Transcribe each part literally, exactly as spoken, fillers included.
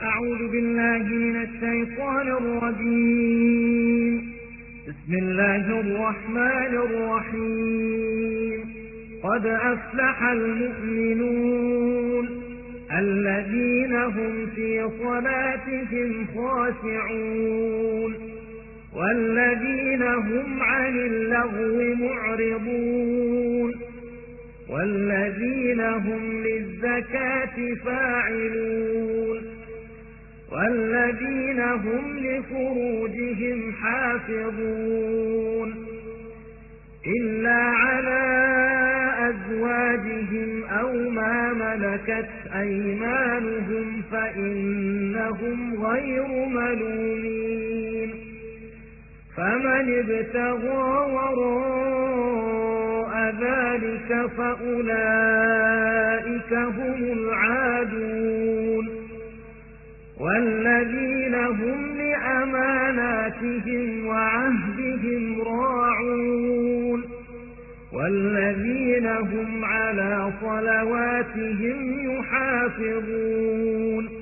أعوذ بالله من الشيطان الرجيم. بسم الله الرحمن الرحيم. قد أفلح المؤمنون الذين هم في صلاتهم خاشعون والذين هم عن اللغو معرضون والذين هم للزكاة فاعلون والذين هم لفروجهم حافظون إلا على أزواجهم أو ما ملكت أيمانهم فإنهم غير ملومين فمن ابتغى وراء ذلك فأولئك هم العادون والذين هم لأماناتهم وعهدهم راعون والذين هم على صلواتهم يحافظون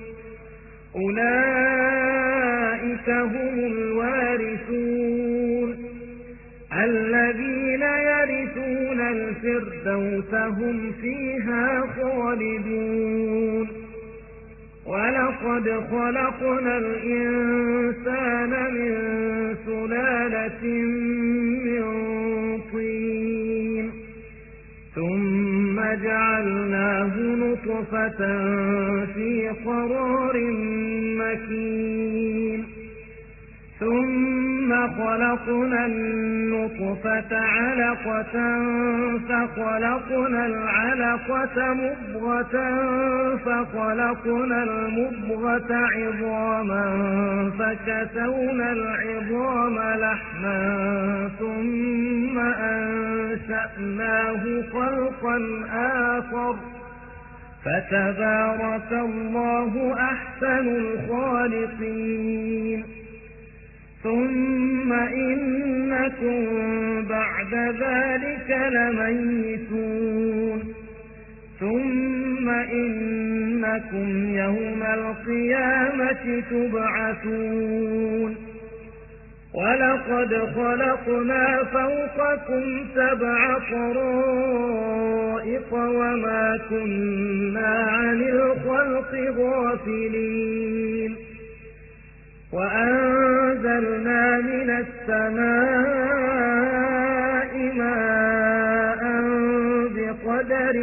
أولئك هم الوارثون الذين يرثون الفردوس هم فيها خالدون ولقد خلقنا الإنسان من سلالة من طين ثم جعلناه نطفة في قرار مكين ثم خلقنا النطفة علقة فخلقنا العلقة مضغة فخلقنا المضغة عظاما فكسونا العظام لحما ثم أنشأناه خلقا آخر فتبارك الله أحسن الخالقين ثم إنكم بعد ذلك لميتون ثم إنكم يوم القيامة تبعثون ولقد خلقنا فوقكم سبع طرائق وما كنا عن الخلق غافلين وأنزلنا من السماء ماء بقدر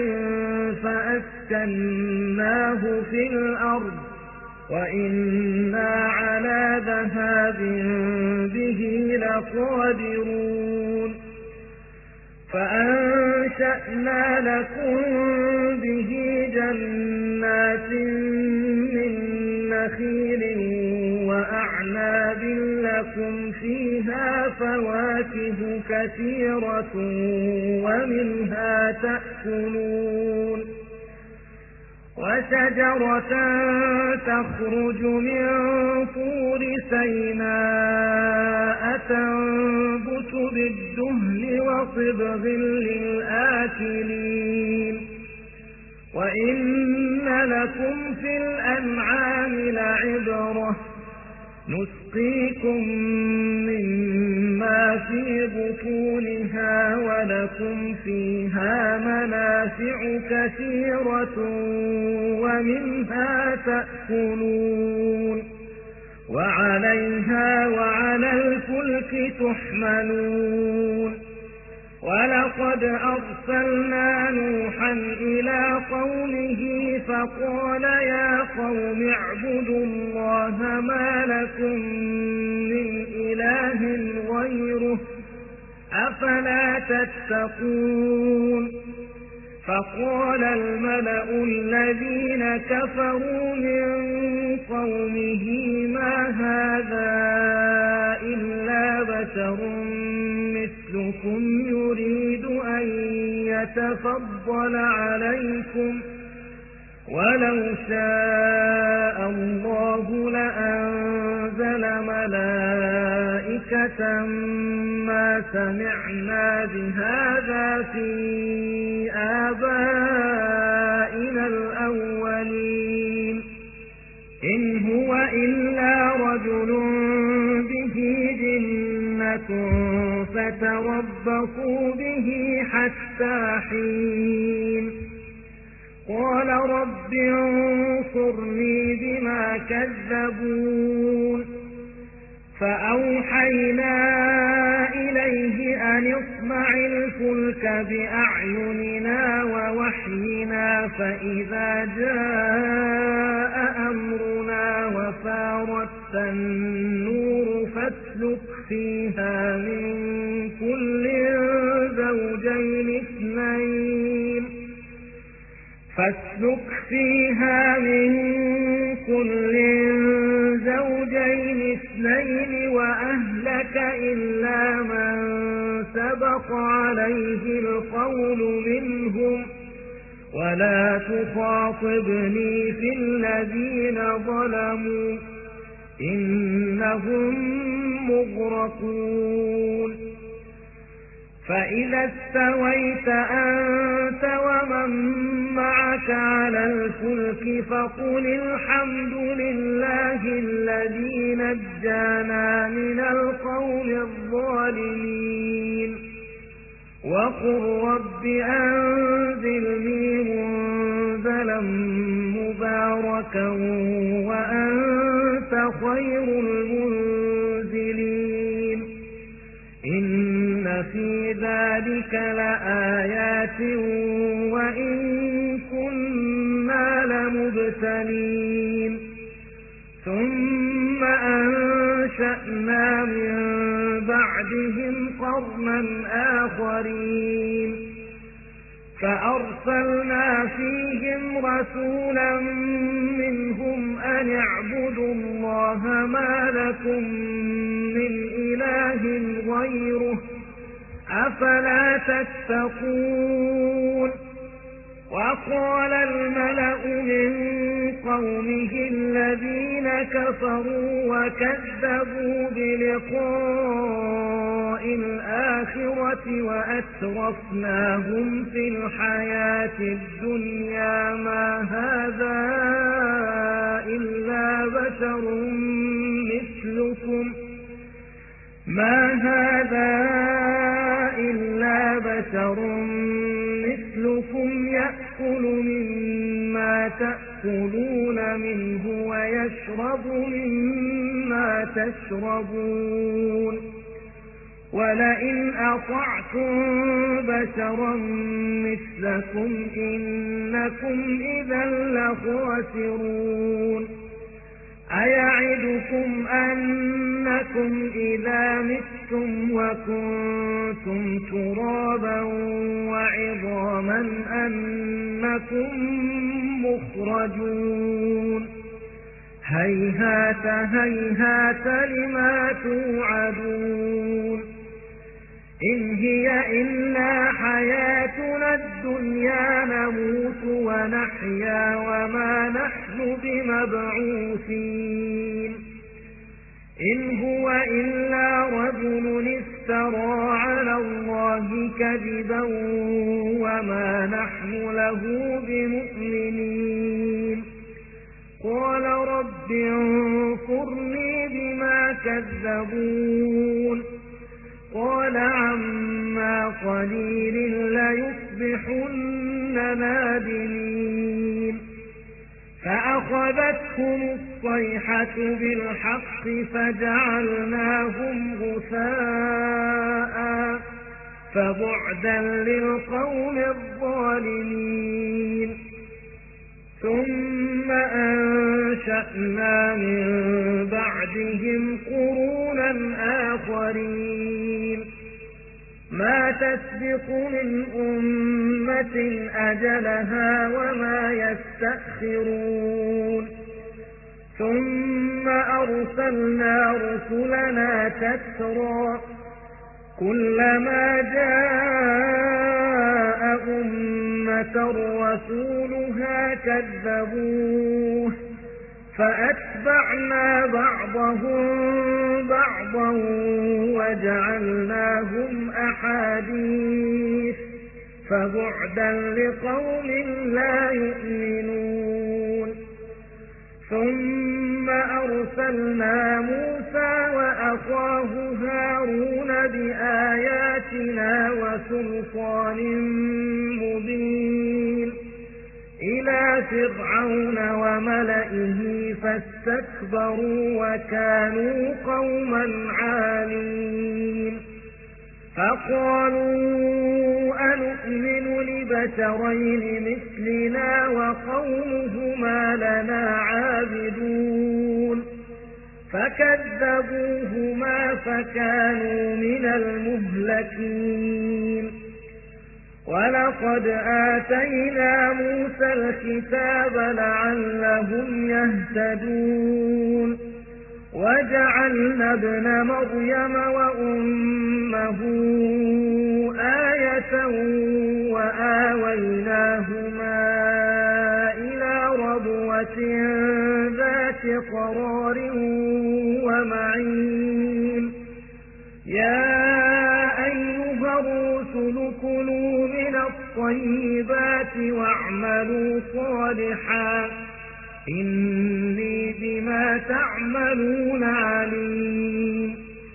فأسكناه في الأرض وإنا على ذهاب به لقادرون فأنشأنا لكم به جنات من نخيل وأعناب لكم فيها فواكه كثيرة ومنها تأكلون وشجرة تخرج من طور سيناء تنبت بالدهن وصبغ للآكلين وإن لكم في الأنعام لعبرة نسقيكم مما في بطونها ولكم فيها منافع كثيرة ومنها تأكلون وعليها وعلى الفلك تحملون ولقد أرسلنا نوحا إلى قومه فقال يا قوم اعبدوا الله ما لكم من إله غيره أفلا تتقون فقال الملأ الذين كفروا من قومه ما هذا إلا بشر مثلكم يريد أن يتفضل عليكم ولو شاء الله لأنزل ملائكة ما سمعنا بهذا في آبائنا الأولين إن هو إلا رجل به جنة فتربصوا به حتى حين قال رب انصرني بما كذبون فأوحينا إليه أن اصنع الفلك بأعيننا ووحينا فإذا جاء أمرنا وفارت النور فاسلك فيها من كل زوجين اثنين فاسلك فيها من كل زوجين اثنين وأهلك إلا من سبق عليه القول منهم ولا تخاطبني في الذين ظلموا إنهم مغرقون فإذا استويت أنت ومن معك على الفلك فقل الحمد لله الذي نجانا من القوم الظالمين وقل رب أنزلني منزلا مباركا وأنت خير المنزلين إن في ذلك لآيات وإن كنا لمبتلين ثم أنشأنا من بعدهم قرنا آخرين فأرسلنا فيهم رسولا منهم أن اعبدوا الله ما لكم من إله غيره أفلا تتقون وقال الملأ من قومه الذين كفروا وكذبوا بلقاء الآخرة وأترفناهم في الحياة الدنيا ما هذا إلا بشر مثلكم ما هذا إلا بشر مثلكم يأكل مما تأكلون منه ويشرب مما تشربون ولئن أطعتم بشرا مثلكم إنكم إذا لخاسرون أيعدكم أنكم إذا متم وكنتم ترابا وعظاما أنكم مخرجون هيهات هيهات لما توعدون إن هي إلا حياتنا الدنيا نموت ونحيا وما نحن بمبعوثين إن هو إلا رجل افترى على الله كذبا وما نحن له بمؤمنين قال رب انصرني بما كذبون قال عما قليل ليصبحن نادمين فأخذتهم الصيحة بالحق فجعلناهم غثاء فبعدا للقوم الظالمين ثم أنشأنا من بعدهم قرونا آخرين ما تسبق من أمة أجلها وما يستأخرون ثم أرسلنا رسلنا تترى كلما جاء أمة رسولها كذبوه فأتبعنا بعضهم بعضا وجعلناهم أحاديث فبعدا لقوم لا يؤمنون ثم أرسلنا موسى وأخاه هارون بآياتنا وسلطان مبين إلى فرعون وملئه فاستكبروا وكانوا قوما عالين فقالوا أنؤمن لبشرين مثلنا وقومهما لنا عابدون فكذبوهما فكانوا من المهلكين ولقد آتينا موسى الكتاب لعلهم يهتدون وجعلنا ابن مريم وأمه آية وآويناهما إلى ربوة ذات قرار ومعين يا أيها الرسل كلوا من الطيبات واعملوا صالحا إني بما تعملون عليم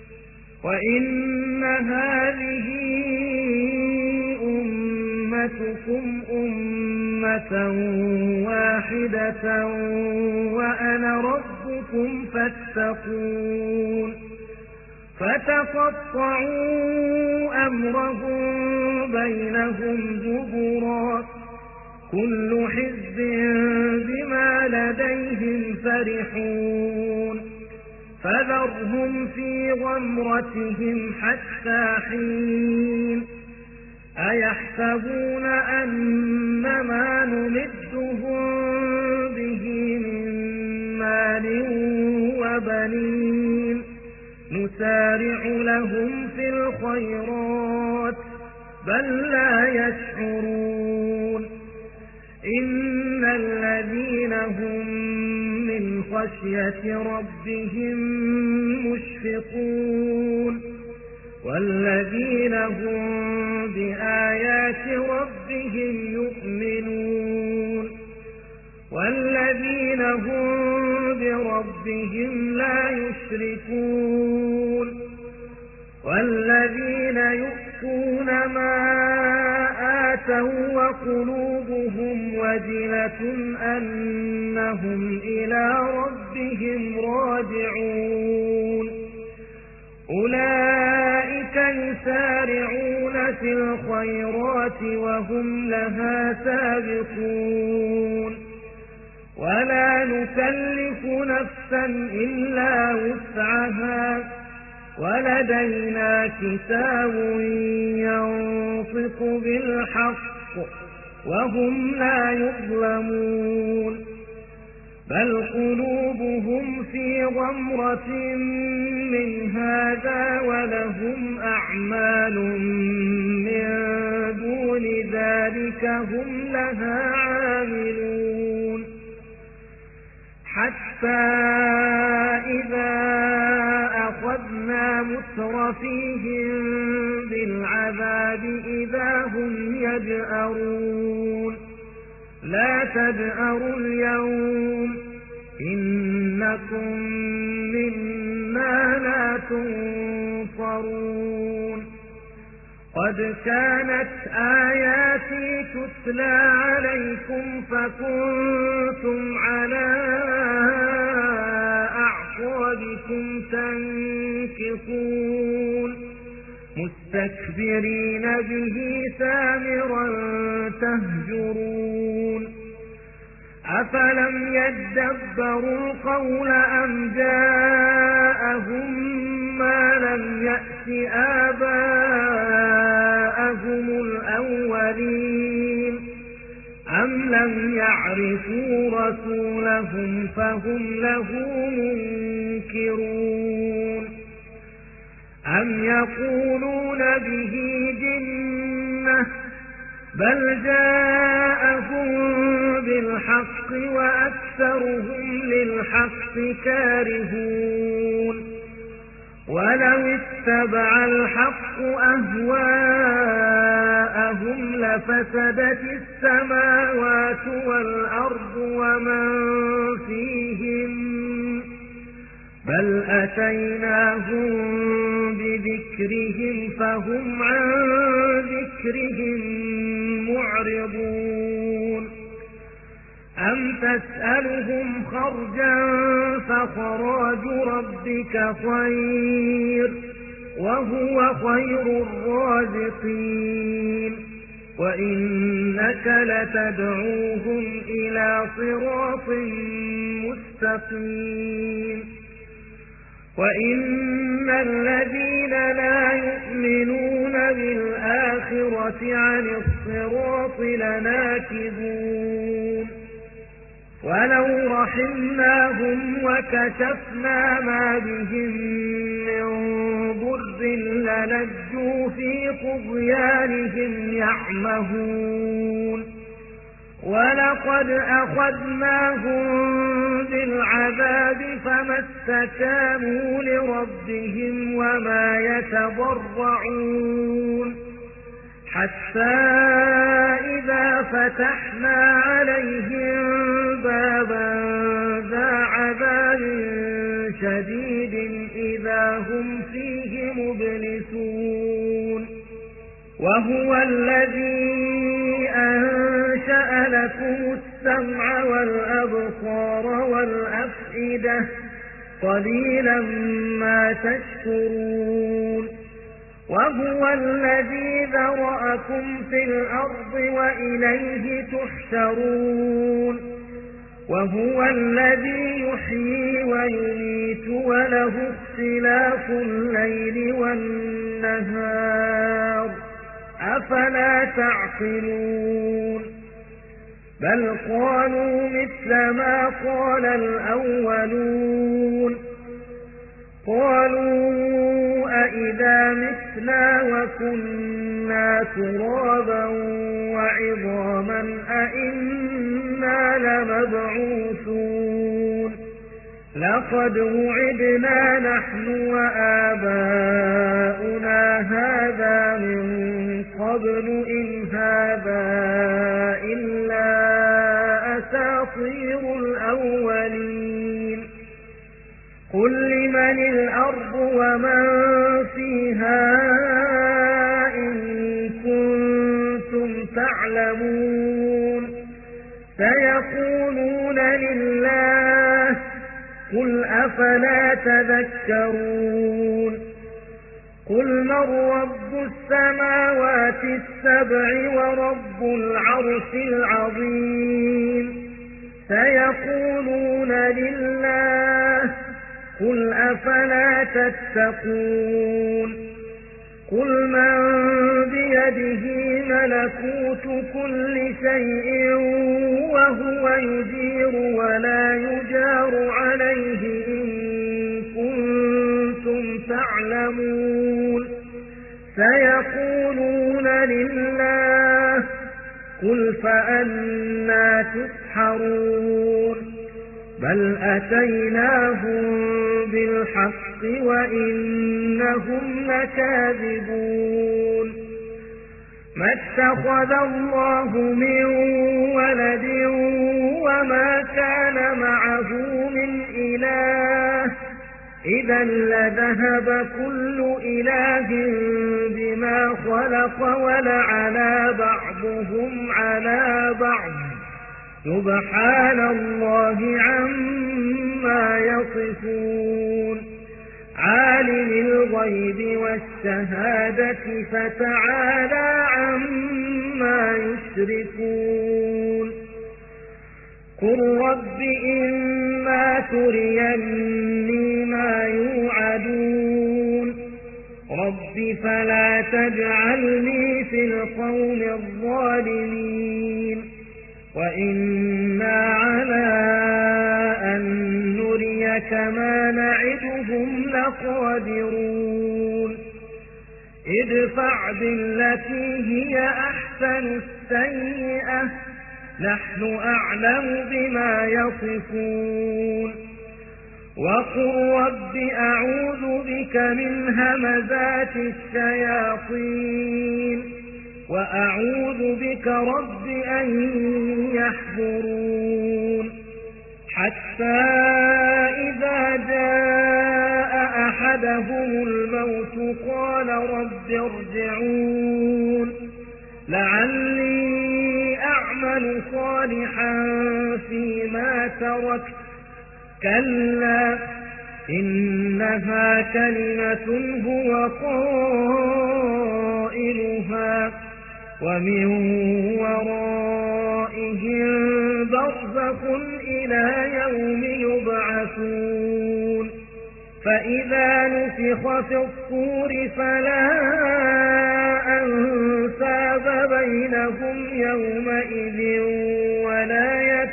وإن هذه أمتكم أمة واحدة وأنا ربكم فاتقون فتقطعوا أمرهم بينهم زبرا كل حزب بما لديهم فرحون فذرهم في غمرتهم حتى حين أيحسبون أنما نمدهم به من مال وبنين نسارع لهم في الخيرات بل لا يشعرون إن الذين هم من خشية ربهم مشفقون والذين هم بآيات ربهم يؤمنون والذين هم بربهم لا يشركون والذين يؤتون ما آتوا وقلوبهم وجلة أنهم إلى ربهم راجعون أولئك يسارعون في الخيرات وهم لها سابقون ولا نكلف نفسا إلا وسعها ولدينا كتاب ينطق بالحق وهم لا يظلمون بل قلوبهم في غمرة من هذا ولهم أعمال من دون ذلك هم لها عاملون حتى إذا أخذنا مترفيهم بالعذاب إذا هم يجأرون لا تجأروا اليوم إنكم منا لا تنصرون قد كانت آياتي تتلى عليكم فكنتم على أعقابكم تنكصون مستكبرين به سامرا تهجرون أفلم يدبروا القول أم جاءهم ما لم يأت آباءهم الأولين أم لم يعرفوا رسولهم فهم له منكرون أم يقولون به جنة بل جاءهم بالحق وأكثرهم للحق كارهون ولو اتبع الحق أهواءهم لفسدت السماوات والأرض ومن فيهن بل أتيناهم بذكرهم فهم عن ذكرهم معرضون أم تسألهم خرجا فخراج ربك خير وهو خير الرازقين وإنك لتدعوهم إلى صراط مستقيم وإن الذين لا يؤمنون بالآخرة عن الصراط لناكبون ولو رحمناهم وكشفنا ما بهم من ضر للجوا في طغيانهم يعمهون ولقد أخذناهم بالعذاب فما استكانوا لربهم وما يتضرعون حتى إذا فتحنا عليهم بابا ذا عذاب شديد إذا هم فيه مبلسون وهو الذي أنشأ لكم السمع والأبصار والأفئدة قليلا ما تشكرون وهو الذي ذرأكم في الأرض وإليه تحشرون وهو الذي يحيي ويميت وله اختلاف الليل والنهار أفلا تعقلون بل قالوا مثل ما قال الأولون قالوا أئذا متنا وكنا ترابا وعظاما أئنا لمبعوثون لقد وعدنا نحن وآباؤنا هذا من قبل إن هذا إلا أساطير الأولين قل لمن الأرض ومن فيها إن كنتم تعلمون سيقولون لله قل أفلا تذكرون قل من رب السماوات السبع ورب العرش العظيم سيقولون لله قل أفلا تتقون قل من بيده ملكوت كل شيء وهو يجير ولا يجار عليه إن كنتم تعلمون سيقولون لله قل فأنى تسحرون بل أتيناهم بالحق وإنهم لكاذبون ما اتخذ الله من ولد وما كان معه من إله إذا لذهب كل إله بما خلق ولعلى بعضهم على بعض سبحان الله عما يصفون عالم الغيب والشهادة فتعالى عما يشركون قل رب إما تريني ما يوعدون رب فلا تجعلني في القوم الظالمين وإنا على أن نريك ما نعدهم لقادرون ادفع بالتي هي أحسن السيئة نحن أعلم بما يصفون وقل رب أعوذ بك من همزات الشياطين وأعوذ بك رب أن يحضرون حتى إذا جاء أحدهم الموت قال رب ارجعون لعلي أعمل صالحا فيما تركت كلا إنها كلمة هو قائلها ومن ورائهم برزخ إلى يوم يبعثون فإذا نفخ في الصور فلا أنساب بينهم يومئذ ولا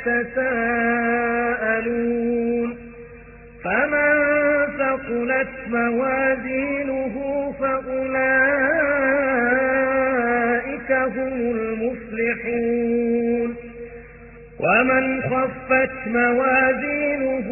يتساءلون فمن ثقلت موازينه فأولئك هم المفلحون ومن خفت موازينه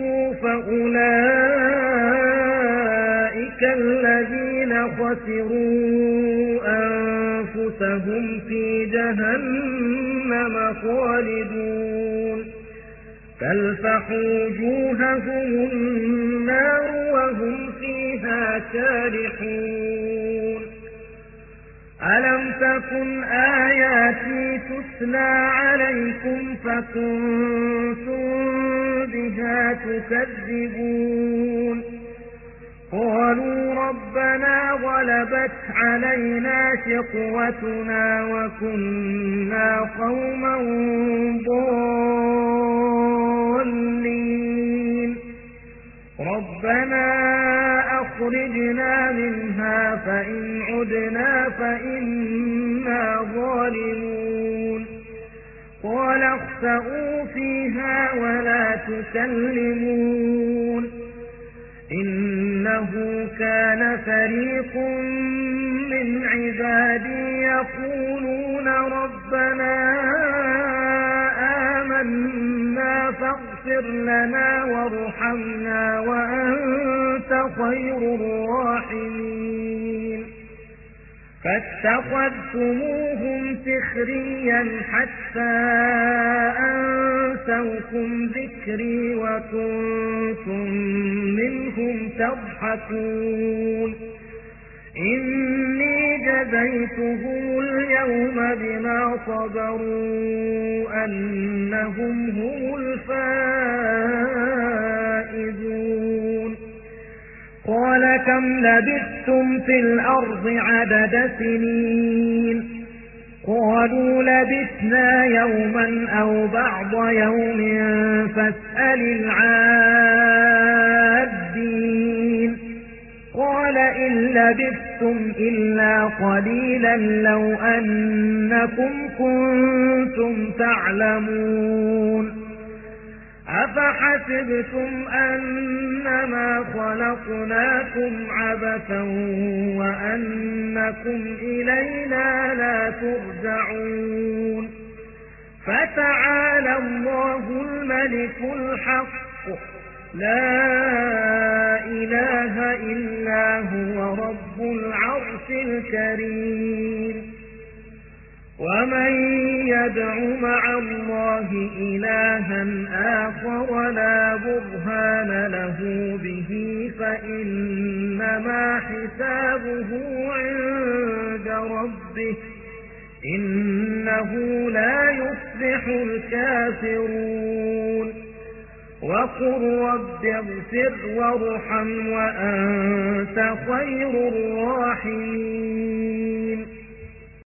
فأولئك الذين خسروا أنفسهم في جهنم خالدون تلفح وجوههم النار وهم فيها كالحون ألم تكن آياتي تتلى عليكم فكنتم بها تكذبون قالوا ربنا غلبت علينا شقوتنا وكنا قوما ضالين ربنا أخرجنا منها فإن عدنا فإنا ظالمون قال اخسئوا فيها ولا تكلمون إنه كان فريق من عبادي يقولون ربنا آمنا فاغفر لنا وارحمنا وأنت خير الراحمين فاتخذتموهم سخريا حتى أنسوكم ذكري وكنتم منهم تضحكون إني جزيتهم اليوم بما صبروا أنهم هم الفائزون قال كم لبثتم في الأرض عدد سنين قالوا لبثنا يوما أو بعض يوم فاسأل العادين قال إن لبثتم إلا قليلا لو أنكم كنتم تعلمون أفحسبتم أنما خلقناكم عبثا وأنكم إلينا لا ترجعون فتعالى الله الملك الحق لا إله إلا هو رب العرش الكريم ومن يدع مع الله إلها آخر لا برهان له به فإنما حسابه عند ربه إنه لا يفلح الكافرون وقل رب اغفر وارحم وأنت خير الراحمين